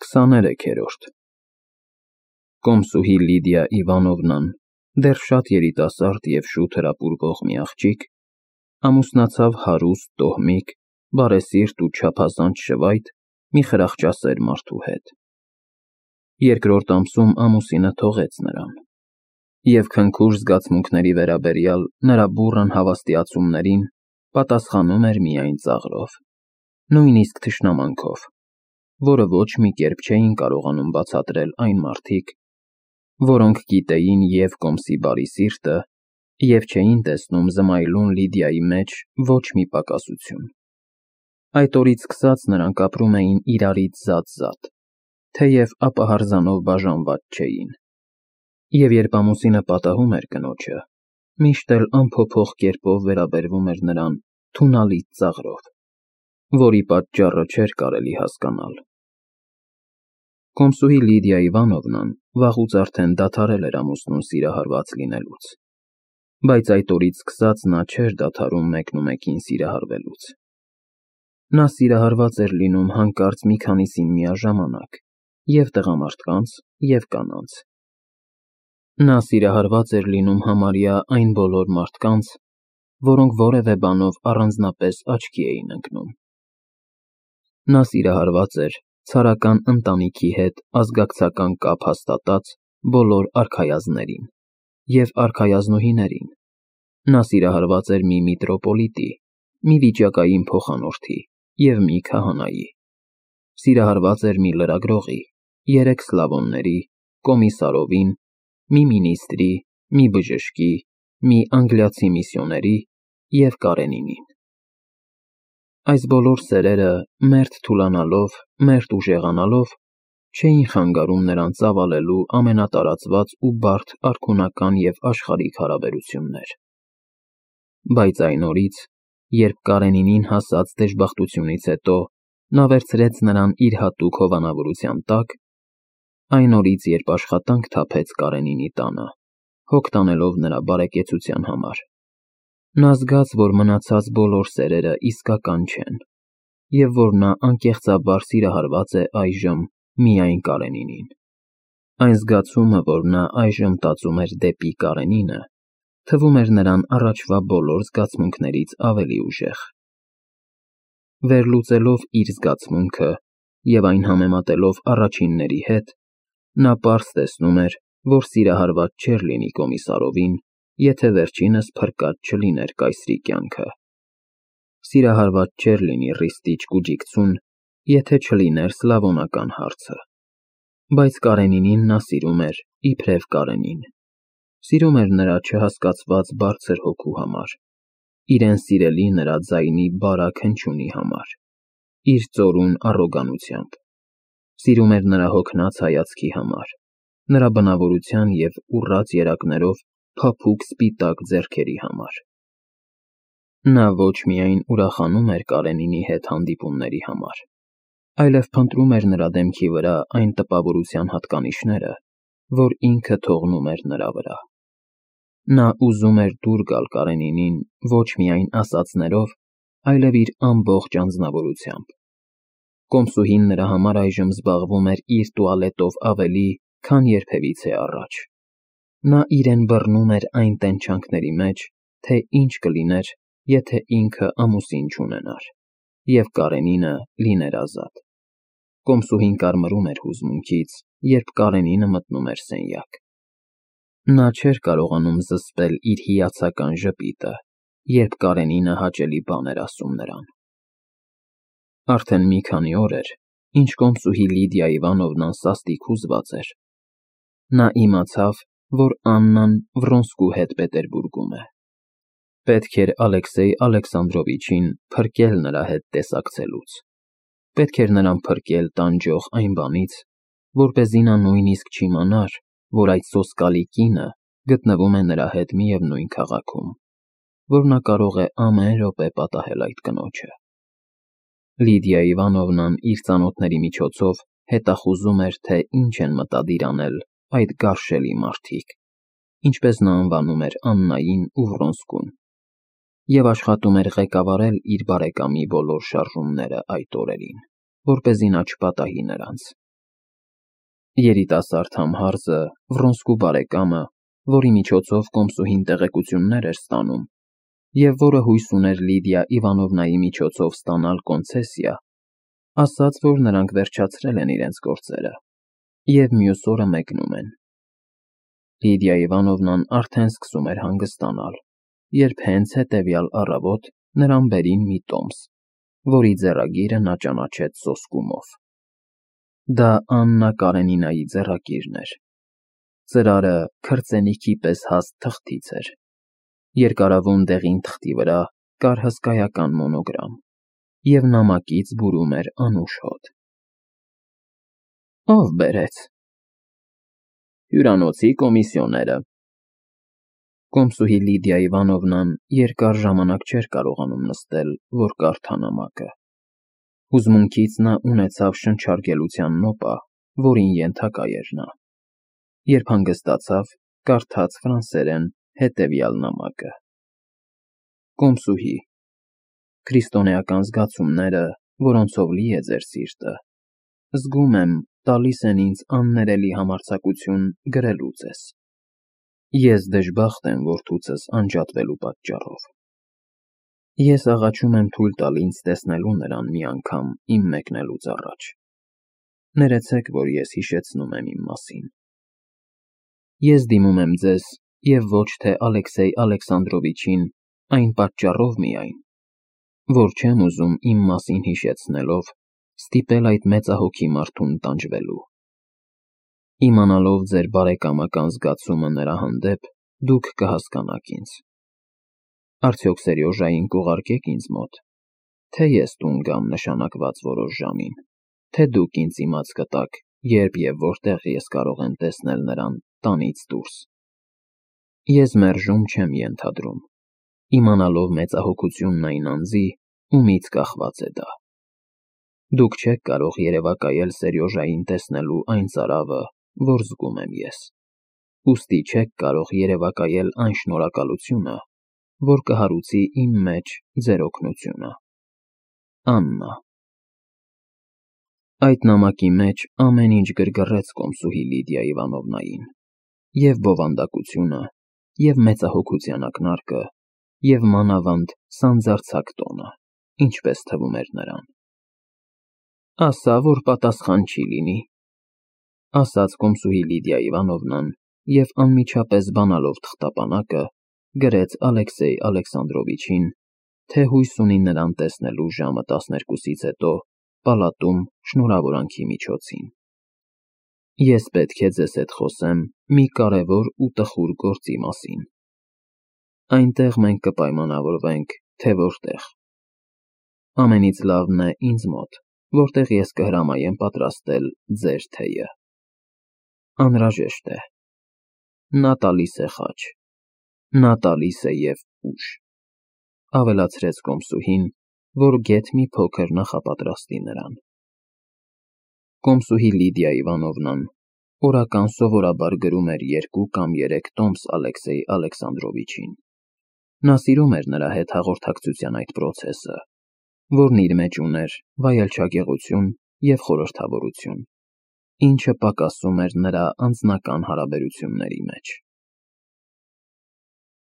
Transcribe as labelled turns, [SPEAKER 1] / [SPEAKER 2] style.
[SPEAKER 1] 23-րդ Կոմսուհի Լիդիա Իվանովնան, դեռ շատ երիտասարդ և շուտ հրապուրվող մի աղջիկ, ամուսնացավ հարուստ, տոհմիկ, բարեսիրտ ու չափազանց շվայտ մի խրախճասեր մարդու հետ։ Երկրորդ ամսում ամուսինը թողեց նրան, և քնքուշ զգացմունքների վերաբերյալ նրա բուռն հավաստիացումներին պատասխանում էր միայն ծաղրով, նույնիսկ թշնամանքով, որը ոչ մի կերպ չէին կարողանում բացատրել այն մարդիկ, որոնք գիտեին և Կոմսի բարի սիրտը և չէին տեսնում զմայլուն Լիդիայի մեջ ոչ մի պակասություն։ Այդ օրից սկսած նրանք ապրում էին իրարից զատ-զատ, թեև ապահարզանով բաժանված չէին, և երբ ամուսինը պատահում էր կնոջը, միշտ էլ անփոփոխ կերպով վերաբերվում էր նրան թունալից ծաղրով, որի պատճառը չէր կարելի հասկանալ։ Կոմսուհի Լիդիա Իվանովնան վաղուց արդեն դադարել էր ամուսնուն սիրահարված լինելուց, բայց այդ օրից սկսած նա չէր դադարում մեկնումեկին սիրահարվելուց։ Նա սիրահարված էր լինում հանկարծ մի քանիսին միաժամանակ, և տղամարդկանց, և կանանց։ Նա սիրահարված էր լինում համարյա այն բոլոր մարդկանց, որոնք որևէ բանով առանձնապես աչքի էին ընկնում։ Նա սիրահարված էր ցարական ընտանիքի հետ ազգակցական կապ հաստատած բոլոր արքայազններին և արքայազնուհիներին։ Նա սիրահարված էր մի միտրոպոլիտի, մի վիճակային փոխանորդի և մի քահանայի։ Սիրահարված էր մի լրագրողի, 3 Սլավոնների, կոմիսարովին, մի մինիստրի, մի բժշկի, մի անգլիացի միսիոների և Կարենինին։ Այս բոլոր սերերը, մերթ թուլանալով, մերթ ուժեղանալով, չէին խանգարում նրան ծավալելու ամենատարածված ու բարդ արքունական և աշխարհիկ հարաբերություններ։ Բայց այն օրից, երբ Կարենինին հասած դժբախտությունից հետո նա վերցրեց նրան իր հատուկ հովանավորության տակ, այն օրից, երբ աշխատանք թափեց Կարենինի տանը, հոգ տանելով նրա բարեկեցության համար, նա զգաց, որ մնացած բոլոր սերերը իսկական չեն, և որ նա անկեղծաբար սիրահարված է այժմ միայն Կարենինին։ Այն զգացումը, որ նա այժմ տածում էր դեպի Կարենինը, թվում էր նրան առաջվա բոլոր զգացմունքներից ավելի ուժեղ։ Վերլուծելով իր զգացմունքը և այն համեմատելով առաջինների հետ, նա պարզ տեսնում էր, որ սիրահարված չէր լինի Կոմիսարովին, եթե վերջինս փրկած չլիներ կայսրի կյանքը։ Սիրահարված չէր լինի Ռիստիչ Կուջիկցուն, եթե չլիներ Սլավոնական հարցը։ Բայց Կարենինին նա սիրում էր իբրև Կարենին։ Սիրում էր նրա չհասկացված բարձր հոգու համար, իրեն սիրելի նրա ձայնի բարակ հնչյունի համար, իր ծորուն առոգանությամբ։ Սիրում էր նրա հոգնած հայացքի համար, նրա բնավորության և ուռած երակներով փափուկ սպիտակ ձեռքերի համար։ Նա ոչ միայն ուրախանում էր Կարենինի հետ հանդիպումների համար, այլև փնտրում էր նրա դեմքի վրա այն տպավորության հատկանիշները, որ ինքը թողնում էր նրա վրա։ Նա ուզում էր դուր գալ Կարենինին ոչ միայն ասածներով, այլև իր ամբողջ անձնավորությամբ։ Կոմսուհին նրա համար այժմ զբաղվում էր իր տուալետով ավելի, քան երբևիցե առաջ։ Նա իրեն բռնում էր այն տենչանքների մեջ, թե ինչ կլիներ, եթե ինքը ամուսին չունենար, և Կարենինը լիներ ազատ։ Կոմսուհին կարմրում էր հուզմունքից, երբ Կարենինը մտնում էր սենյակ։ Նա չէր կարողանում զսպել իր հիացական ժպիտը, երբ Կարենինը հաճելի բան էր ասում նրան։ Արդեն մի քանի օր էր, ինչ կոմսուհի Լիդիա Իվանովնան սաստիկ հուզված էր։ Նա իմացավ, որ Աննան Վրոնսկու հետ Պետերբուրգում է։ Պետք էր Ալեքսեյ Ալեքսանդրովիչին փրկել նրա հետ տեսակցելուց։ Պետք էր նրան փրկել տանջող այն բանից, որպեսզի նա նույնիսկ չիմանար, որ այդ սոսկալի կինը գտնվում է նրա հետ միևնույն քաղաքում, որ նա կարող է ամեն րոպե պատահել այդ կնոջը։ Լիդիա Իվանովնան իր ծանոթների միջոցով հետախուզում էր, թե ինչ են մտադիր անել այդ գարշելի մարդիկ, ինչպես նա անվանում էր Աննային ու Վրոնսկուն, և աշխատում էր ղեկավարել իր բարեկամի բոլոր շարժումները այդ օրերին, որպեսզի նա չպատահի նրանց։ Երիտասարդ համհարձը, Վրոնսկու բարեկամը, որի միջոցով Կոմսուհին տեղեկություններ էր ստանում, և որը հույս ուներ Լիդիա Իվանովնայի միջոցով ստանալ կոնցեսիա, ասաց, որ նրանք վերջացրել են իրենց գործերը, և մյուս օրը մեկնում են։ Լիդիա Իվանովնան արդեն սկսում էր հանգստանալ, երբ հենց հետևյալ առավոտ նրան բերին մի տոմս, որի ձեռագիրը նա ճանաչեց սոսկումով։ Դա Աննա Կարենինայի ձեռագիրն էր։ Ծրարը քրծենիքի պես հաստ թղթից էր։ Երկարավուն դեղին թղթի վրա կար հսկայական մոնոգրամ, և նամակից բուրում էր անուշ հոտ։ Ո՞վ բերեց։ Հյուրանոցի կոմիսիոները։ Կոմսուհի Լիդիա Իվանովնան երկար ժամանակ չէր կարողանում նստել, որ կարդա նամակը։ Հուզմունքից նա ունեցավ շնչարգելության նոպա, որին ենթակա էր նա։ Երբ հանգստացավ, կարդաց ֆրանսերեն հետևյալ նամակը. Կոմսուհի, քրիստոնեական զգացումները, որոնցով լի է ձեր սիրտը, զգում եմ, տալիս են ինձ աններելի համարձակություն գրելու ձեզ։ Ես դժբախտ եմ որդուցս անջատվելու պատճառով։ Ես աղաչում եմ թույլ տալ ինձ տեսնելու նրան մի անգամ իմ մեկնելուց առաջ։ Ներեցեք, որ ես հիշեցնում եմ իմ մասին։ Ես դիմում եմ ձեզ և ոչ թե Ալեքսեյ Ալեքսանդրովիչին այն պատճառով միայն, որ չեմ ուզում իմ մասին հիշեցնելով ստիպել այդ մեծահոգի մարդուն տանջվելու։ Իմանալով ձեր բարեկամական զգացումը նրա հանդեպ, դուք կհասկանաք ինձ։ Արդյոք Սերյոժային կուղարկեք ինձ մոտ, թե ես տուն գամ նշանակված որոշ ժամին, թե դուք ինձ իմաց կտաք, երբ և որտեղ ես կարող եմ տեսնել նրան տանից դուրս։ Ես մերժում չեմ ենթադրում, իմանալով մեծահոգությունն այն անձի, ումից կախված է դա։ Դուք չեք կարող երևակայել Սերյոժային տեսնելու այն ծարավը, որ զգում եմ ես, ուստի չեք կարող երևակայել այն շնորհակալությունը, որ կհարուցի իմ մեջ ձեր օգնությունը։ Աննա։ Այդ նամակի մեջ ամեն ինչ գրգռեց Կոմսուհի Լիդիա Իվանովնային, և բովանդակությունը, և մեծահոգության ակնարկը, և մանավանդ սանձարձակ տոնը, ինչպես թվում էր նրան։ Ասա, որ պատասխան չի լինի, ասաց Կոմսուհի Լիդիա Իվանովնան և անմիջապես բանալով թղթապանակը, գրեց Ալեքսեյ Ալեքսանդրովիչին, թե հույս ունի նրան տեսնելու ժամը 12-ից հետո պալատում շնորհավորանքի միջոցին։ Ես պետք է ձեզ հետ խոսեմ մի կարևոր ու տխուր գործի մասին։ Այնտեղ մենք կպայմանավորվենք, թե որտեղ։ Ամենից լավն է ինձ մոտ, որտեղ ես կհրամայեմ պատրաստել ձեր թեյը։ Անհրաժեշտ է։ Նա տալիս է խաչ։ Նա տալիս է և ուժ, ավելացրեց Կոմսուհին, որ գեթ մի փոքր նախապատրաստի նրան։ Կոմսուհի Լիդիա Իվանովնան օրական սովորաբար գրում էր 2 կամ 3 տոմս Ալեքսեյ Ալեքսանդրովիչին։ Նա սիրում էր նրա հետ հաղորդակցության այդ պրոցեսը, որն իր մեջ ուներ վայելչագեղություն և խորհրդավորություն, ինչը պակասում էր նրա անձնական հարաբերությունների մեջ։